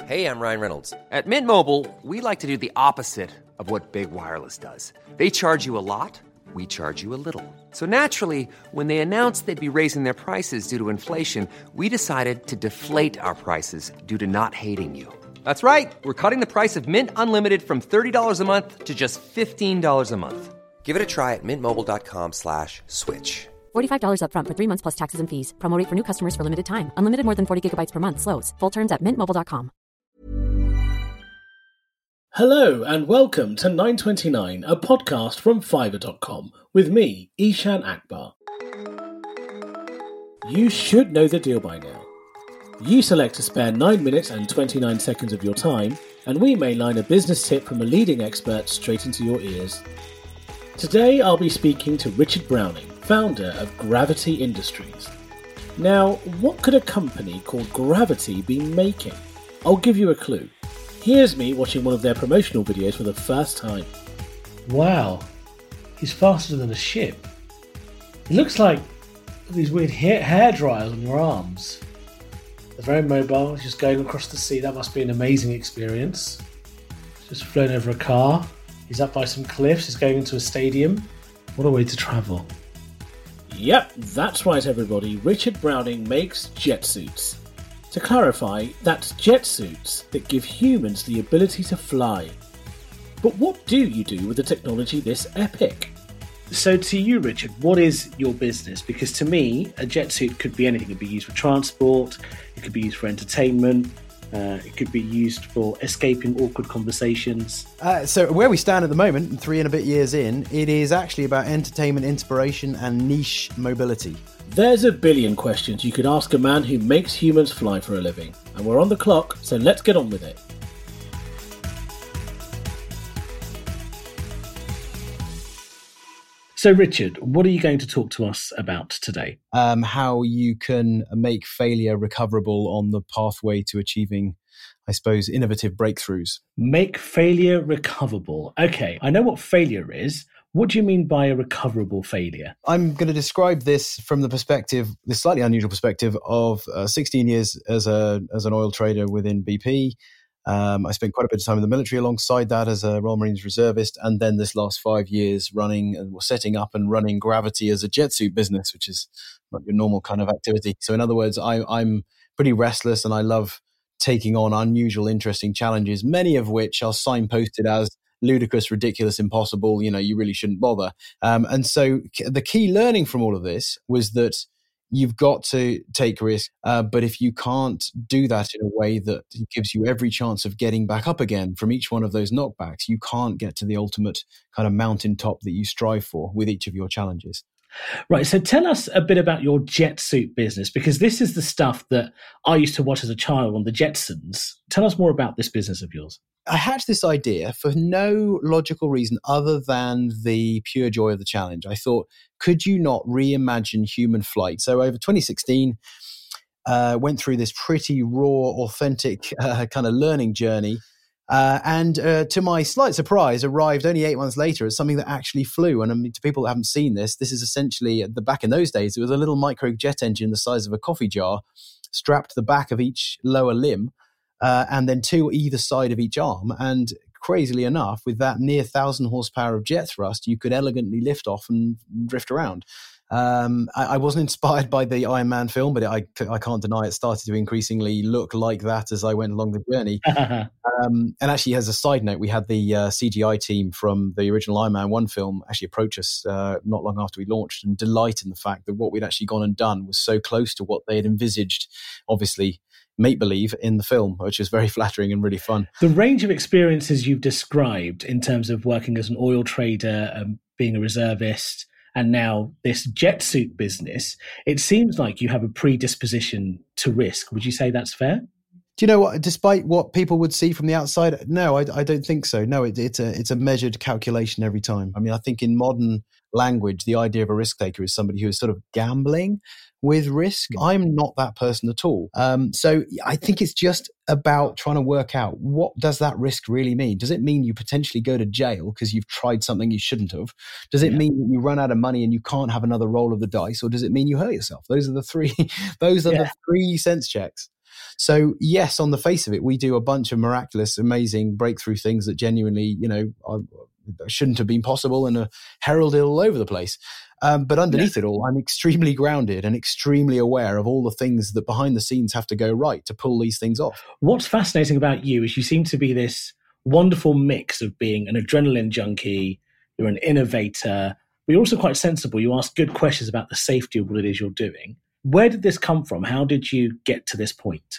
Hey, I'm Ryan Reynolds. At Mint Mobile, we like to do the opposite of what Big Wireless does. They charge you a lot, we charge you a little. So naturally, when they announced they'd be raising their prices due to inflation, we decided to deflate our prices due to not hating you. That's right. We're cutting the price of Mint Unlimited from $30 a month to just $15 a month. Give it a try at mintmobile.com/switch. $45 up front for 3 months plus taxes and fees. Promo rate for new customers for limited time. Unlimited more than 40 gigabytes per month. Slows full terms at mintmobile.com. Hello and welcome to 929, a podcast from Fiverr.com with me, Ishan Akbar. You should know the deal by now. You select to spare 9 minutes and 29 seconds of your time, and we mainline a business tip from a leading expert straight into your ears. Today I'll be speaking to Richard Browning, founder of Gravity Industries. Now, what could a company called Gravity be making? I'll give you a clue. Here's me watching one of their promotional videos for the first time. Wow, he's faster than a ship. It looks like these weird hair dryers on your arms. They're very mobile, just going across the sea. That must be an amazing experience. He's just flown over a car. He's up by some cliffs. He's going into a stadium. What a way to travel. Yep, that's right everybody. Richard Browning makes jet suits. To clarify, that's jet suits that give humans the ability to fly. But what do you do with a technology this epic? So to you, Richard, what is your business? Because to me, a jet suit could be anything. It could be used for transport, it could be used for entertainment, it could be used for escaping awkward conversations. So where we stand at the moment, 3 and a bit years in, it is actually about entertainment, inspiration and niche mobility. There's a billion questions you could ask a man who makes humans fly for a living. And we're on the clock, so let's get on with it. So Richard, what are you going to talk to us about today? How you can make failure recoverable on the pathway to achieving, I suppose, innovative breakthroughs. Make failure recoverable. Okay, I know what failure is. What do you mean by a recoverable failure? I'm going to describe this from the perspective, the slightly unusual perspective of 16 years as an oil trader within BP. I spent quite a bit of time in the military alongside that as a Royal Marines reservist, and then this last 5 years setting up and running Gravity as a jet suit business, which is not your normal kind of activity. So in other words, I'm pretty restless and I love taking on unusual, interesting challenges, many of which are signposted as ludicrous, ridiculous, impossible, you really shouldn't bother. And so the key learning from all of this was that you've got to take risks, but if you can't do that in a way that gives you every chance of getting back up again from each one of those knockbacks, you can't get to the ultimate kind of mountaintop that you strive for with each of your challenges. Right, so tell us a bit about your jet suit business, because this is the stuff that I used to watch as a child on the Jetsons. Tell us more about this business of yours. I hatched this idea for no logical reason other than the pure joy of the challenge. I thought, could you not reimagine human flight? So over 2016, went through this pretty raw, authentic kind of learning journey. And to my slight surprise, arrived only 8 months later as something that actually flew. And I mean, to people that haven't seen this is essentially, back in those days, it was a little micro jet engine the size of a coffee jar strapped to the back of each lower limb. And then 2 either side of each arm. And crazily enough, with that near 1,000 horsepower of jet thrust, you could elegantly lift off and drift around. I wasn't inspired by the Iron Man film, but I can't deny it started to increasingly look like that as I went along the journey. And actually, as a side note, we had the CGI team from the original Iron Man 1 film actually approach us not long after we launched and delight in the fact that what we'd actually gone and done was so close to what they had envisaged, obviously, make-believe in the film, which is very flattering and really fun. The range of experiences you've described in terms of working as an oil trader, being a reservist, and now this jet suit business, it seems like you have a predisposition to risk. Would you say that's fair? Do you know what? Despite what people would see from the outside, no, I don't think so. No, it's a measured calculation every time. I mean, I think in modern language, the idea of a risk taker is somebody who is sort of gambling with risk. I'm not that person at all. So I think it's just about trying to work out, what does that risk really mean? Does it mean you potentially go to jail because you've tried something you shouldn't have? Does it mean that you run out of money and you can't have another roll of the dice? Or does it mean you hurt yourself? Those are the three sense checks. So yes, on the face of it, we do a bunch of miraculous, amazing breakthrough things that genuinely, shouldn't have been possible and are heralded all over the place. But underneath it all, I'm extremely grounded and extremely aware of all the things that behind the scenes have to go right to pull these things off. What's fascinating about you is you seem to be this wonderful mix of being an adrenaline junkie, you're an innovator, but you're also quite sensible. You ask good questions about the safety of what it is you're doing. Where did this come from? How did you get to this point?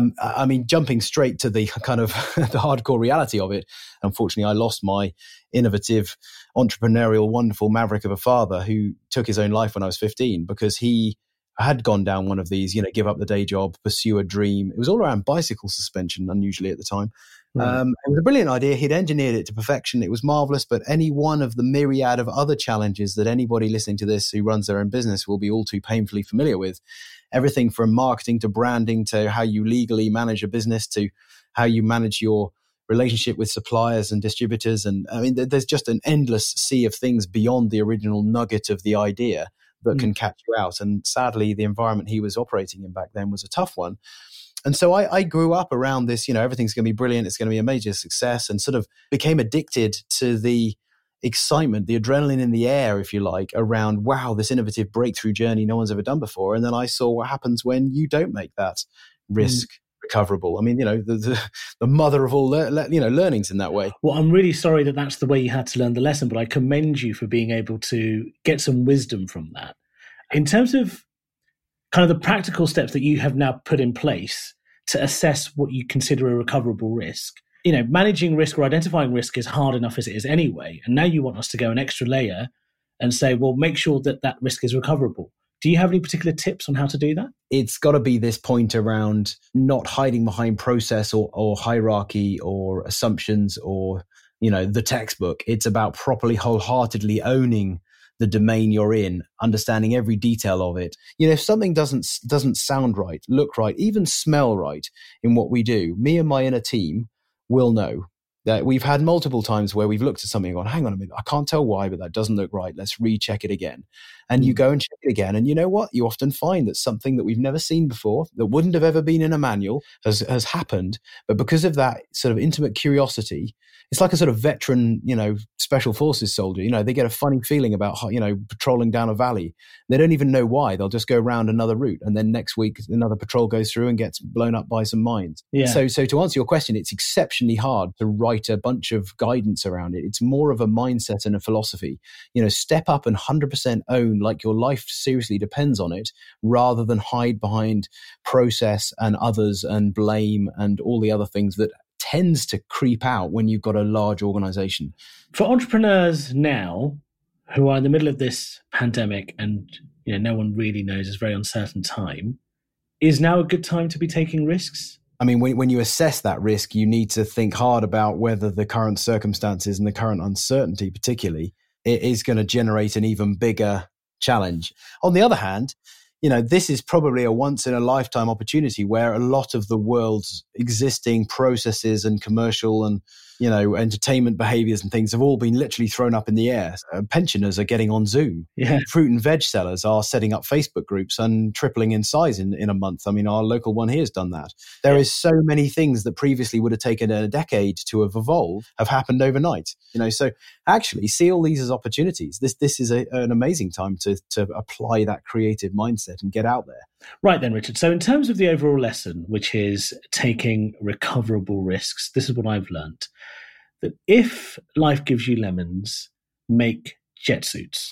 Jumping straight to the kind of the hardcore reality of it, unfortunately, I lost my innovative, entrepreneurial, wonderful maverick of a father who took his own life when I was 15 because he had gone down one of these, give up the day job, pursue a dream. It was all around bicycle suspension, unusually at the time. It was a brilliant idea. He'd engineered it to perfection. It was marvelous, but any one of the myriad of other challenges that anybody listening to this who runs their own business will be all too painfully familiar with, everything from marketing to branding to how you legally manage a business to how you manage your relationship with suppliers and distributors. And there's just an endless sea of things beyond the original nugget of the idea that can catch you out. And sadly, the environment he was operating in back then was a tough one. And so I grew up around this, everything's going to be brilliant. It's going to be a major success, and sort of became addicted to the excitement, the adrenaline in the air, if you like, around, wow, this innovative breakthrough journey no one's ever done before. And then I saw what happens when you don't make that risk recoverable. The mother of all, learnings in that way. Well, I'm really sorry that that's the way you had to learn the lesson, but I commend you for being able to get some wisdom from that. In terms of kind of the practical steps that you have now put in place to assess what you consider a recoverable risk. Managing risk or identifying risk is hard enough as it is anyway. And now you want us to go an extra layer and say, well, make sure that that risk is recoverable. Do you have any particular tips on how to do that? It's got to be this point around not hiding behind process or hierarchy or assumptions or, the textbook. It's about properly wholeheartedly owning the domain you're in, understanding every detail of it. If something doesn't sound right, look right, even smell right in what we do, me and my inner team will know that we've had multiple times where we've looked at something and gone, hang on a minute, I can't tell why, but that doesn't look right. Let's recheck it again. And you go and check it again. And you know what? You often find that something that we've never seen before, that wouldn't have ever been in a manual, has happened. But because of that sort of intimate curiosity, it's like a sort of veteran, special forces soldier. They get a funny feeling about, patrolling down a valley. They don't even know why. They'll just go around another route. And then next week, another patrol goes through and gets blown up by some mines. Yeah. So to answer your question, it's exceptionally hard to write a bunch of guidance around it. It's more of a mindset and a philosophy. Step up and 100% own like your life seriously depends on it, rather than hide behind process and others and blame and all the other things that tends to creep out when you've got a large organization. For entrepreneurs now who are in the middle of this pandemic and no one really knows, it's a very uncertain time, is now a good time to be taking risks? When you assess that risk, you need to think hard about whether the current circumstances and the current uncertainty particularly, it is going to generate an even bigger challenge. On the other hand, this is probably a once-in-a-lifetime opportunity where a lot of the world's existing processes and commercial and, entertainment behaviors and things have all been literally thrown up in the air. Pensioners are getting on Zoom. Yeah. Fruit and veg sellers are setting up Facebook groups and tripling in size in a month. Our local one here has done that. There is so many things that previously would have taken a decade to have evolved have happened overnight. So actually see all these as opportunities. This is an amazing time to apply that creative mindset and get out there. Right then, Richard. So in terms of the overall lesson, which is taking recoverable risks, this is what I've learned. That if life gives you lemons, make jet suits.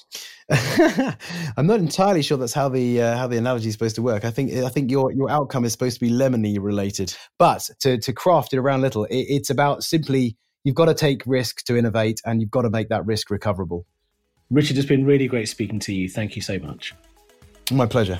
I'm not entirely sure that's how the analogy is supposed to work. I think your outcome is supposed to be lemony related. But to craft it around a little, it's about simply you've got to take risk to innovate, and you've got to make that risk recoverable. Richard, it's been really great speaking to you. Thank you so much. My pleasure.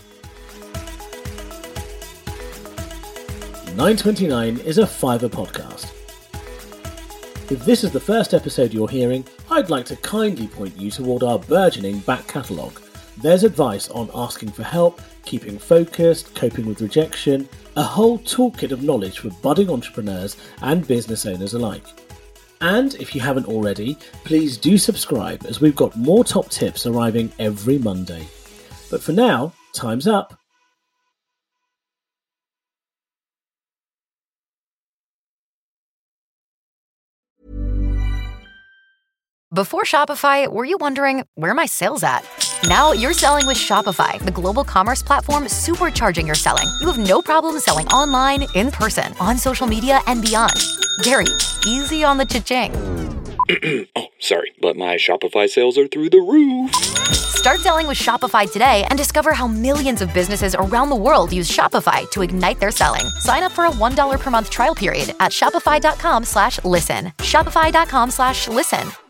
929 is a Fiverr podcast. If this is the first episode you're hearing, I'd like to kindly point you toward our burgeoning back catalogue. There's advice on asking for help, keeping focused, coping with rejection, a whole toolkit of knowledge for budding entrepreneurs and business owners alike. And if you haven't already, please do subscribe, as we've got more top tips arriving every Monday. But for now, time's up. Before Shopify, were you wondering, where are my sales at? Now you're selling with Shopify, the global commerce platform supercharging your selling. You have no problem selling online, in person, on social media, and beyond. Gary, easy on the cha-ching. Oh, sorry, but my Shopify sales are through the roof. Start selling with Shopify today and discover how millions of businesses around the world use Shopify to ignite their selling. Sign up for a $1 per month trial period at shopify.com/listen. Shopify.com/listen.